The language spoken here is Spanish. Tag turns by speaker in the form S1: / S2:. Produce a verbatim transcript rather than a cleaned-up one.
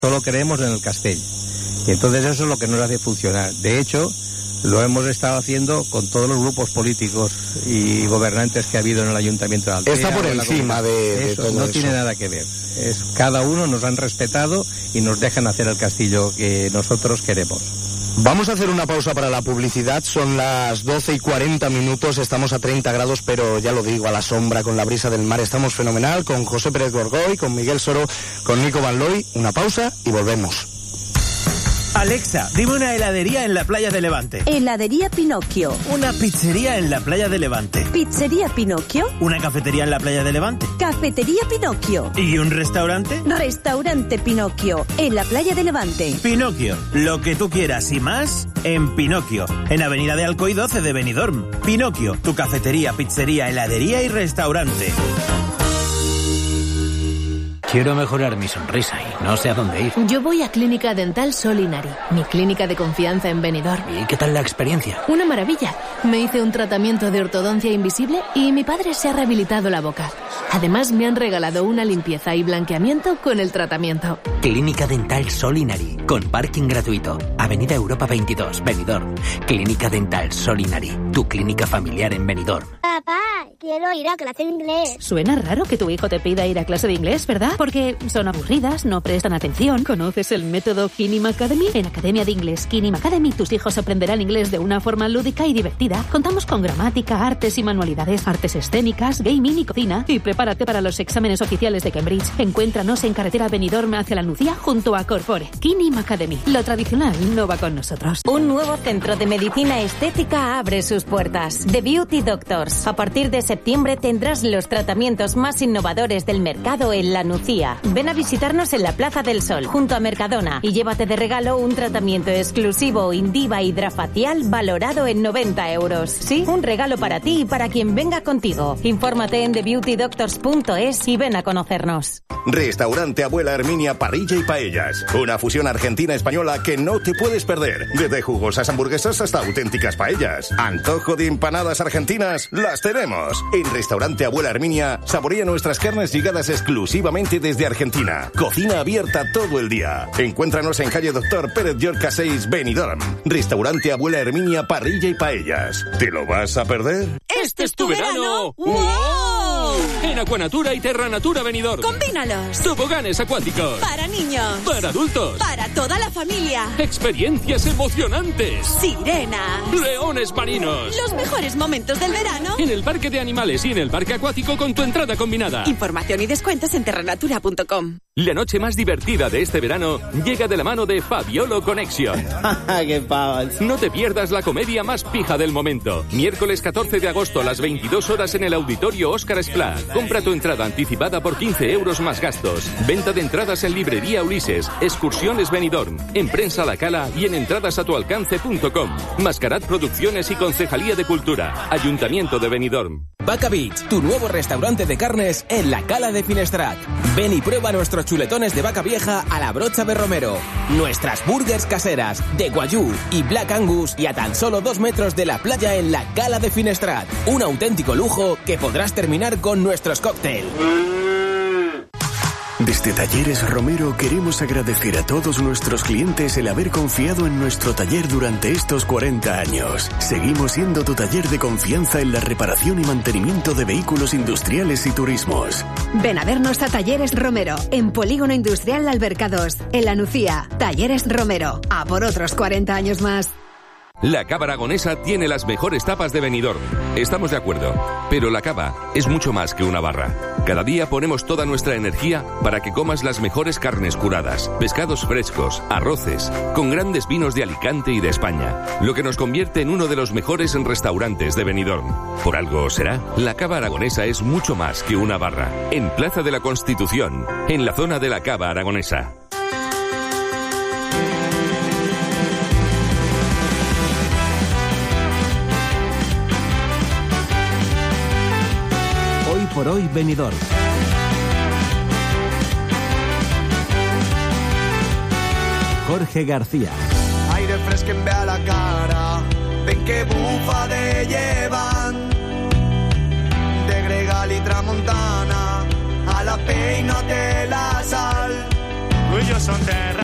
S1: Solo creemos en el Castell. Y entonces eso es lo que nos hace funcionar. De hecho, lo hemos estado haciendo con todos los grupos políticos y gobernantes que ha habido en el Ayuntamiento de Altea.
S2: Está por encima de, de
S1: eso,
S2: todo
S1: no
S2: eso.
S1: tiene nada que ver. Es, cada uno nos han respetado y nos dejan hacer el castillo que nosotros queremos.
S2: Vamos a hacer una pausa para la publicidad, son las doce y cuarenta minutos, estamos a treinta grados, pero ya lo digo, a la sombra, con la brisa del mar, estamos fenomenal, con José Pérez Gorgoy, con Miguel Soro, con Nico Van Looy. Una pausa y volvemos.
S3: Alexa, dime una heladería en la playa de Levante.
S4: Heladería Pinocchio.
S3: Una pizzería en la playa de Levante.
S4: Pizzería Pinocchio.
S3: Una cafetería en la playa de Levante.
S4: Cafetería Pinocchio.
S3: ¿Y un restaurante?
S4: Restaurante Pinocchio, en la playa de Levante.
S3: Pinocchio, lo que tú quieras y más en Pinocchio, en Avenida de Alcoy doce de Benidorm. Pinocchio, tu cafetería, pizzería, heladería y restaurante.
S5: Quiero mejorar mi sonrisa y no sé a dónde ir.
S6: Yo voy a Clínica Dental Solinari, mi clínica de confianza en Benidorm.
S5: ¿Y qué tal la experiencia?
S6: Una maravilla. Me hice un tratamiento de ortodoncia invisible y mi padre se ha rehabilitado la boca. Además, me han regalado una limpieza y blanqueamiento con el tratamiento.
S5: Clínica Dental Solinari, con parking gratuito. Avenida Europa veintidós, Benidorm. Clínica Dental Solinari, tu clínica familiar en Benidorm.
S7: Papá, quiero ir a clase de inglés.
S8: Suena raro que tu hijo te pida ir a clase de inglés, ¿verdad? Porque son aburridas, no prestan atención. ¿Conoces el método Kinim Academy? En Academia de Inglés Kinim Academy, tus hijos aprenderán inglés de una forma lúdica y divertida. Contamos con gramática, artes y manualidades, artes escénicas, gaming y cocina. Y prepárate para los exámenes oficiales de Cambridge. Encuéntranos en carretera Benidorm hacia la Nucía, junto a Corpore. Kinim Academy. Lo tradicional no va con nosotros.
S9: Un nuevo centro de medicina estética abre sus puertas. The Beauty Doctors. A partir de septiembre tendrás los tratamientos más innovadores del mercado en la Nucía. Ven a visitarnos en la Plaza del Sol, junto a Mercadona, y llévate de regalo un tratamiento exclusivo Indiva Hidrafacial valorado en noventa euros. Sí, un regalo para ti y para quien venga contigo. Infórmate en the beauty doctors punto es y ven a conocernos.
S10: Restaurante Abuela Herminia Parrilla y Paellas. Una fusión argentina-española que no te puedes perder. Desde jugosas hamburguesas hasta auténticas paellas. Antojo de empanadas argentinas, las tenemos. En Restaurante Abuela Herminia saborea nuestras carnes llegadas exclusivamente desde Argentina. Cocina abierta todo el día. Encuéntranos en calle Doctor Pérez Llorca seis, Benidorm. Restaurante Abuela Herminia Parrilla y Paellas. ¿Te lo vas a perder?
S11: ¡Este es tu verano! ¡Wow! En Aquanatura y Terranatura Benidorm.
S12: ¡Combínalos!
S11: Toboganes acuáticos.
S12: Para niños.
S11: Para adultos.
S12: Para toda la familia.
S11: Experiencias emocionantes.
S12: Sirenas.
S11: Leones marinos.
S12: Los mejores momentos del verano.
S11: En el parque de animales y en el parque acuático con tu entrada combinada.
S12: Información y descuentos en terranatura punto com.
S11: La noche más divertida de este verano llega de la mano de Fabiolo Connection.
S2: ¡Qué pavas!
S11: No te pierdas la comedia más pija del momento. Miércoles catorce de agosto a las veintidós horas en el Auditorio Óscar Esplá. Compra tu entrada anticipada por quince euros más gastos. Venta de entradas en Librería Ulises, Excursiones Benidorm, en Prensa La Cala y en entradasatualcance punto com. Mascarat Producciones y Concejalía de Cultura. Ayuntamiento de Benidorm.
S13: Vaca Beach, tu nuevo restaurante de carnes en la Cala de Finestrat. Ven y prueba nuestros chuletones de vaca vieja a la brocha de romero, nuestras burgers caseras de guayú y Black Angus y a tan solo dos metros de la playa en la Cala de Finestrat. Un auténtico lujo que podrás terminar con nuestros cócteles.
S14: Desde Talleres Romero queremos agradecer a todos nuestros clientes el haber confiado en nuestro taller durante estos cuarenta años. Seguimos siendo tu taller de confianza en la reparación y mantenimiento de vehículos industriales y turismos.
S15: Ven a vernos a Talleres Romero, en Polígono Industrial Alberca dos, en La Nucía. Talleres Romero, a por otros cuarenta años más.
S16: La Cava Aragonesa tiene las mejores tapas de Benidorm. Estamos de acuerdo, pero la cava es mucho más que una barra. Cada día ponemos toda nuestra energía para que comas las mejores carnes curadas, pescados frescos, arroces, con grandes vinos de Alicante y de España, lo que nos convierte en uno de los mejores restaurantes de Benidorm. Por algo será, la Cava Aragonesa es mucho más que una barra. En Plaza de la Constitución, en la zona de la Cava Aragonesa.
S17: Por hoy, Benidorm. Jorge García.
S18: Aire fresquen ve a la cara, ven que bufa de llevan. De Gregal y Tramontana, a la peina de la sal.
S19: Tú y yo son terra.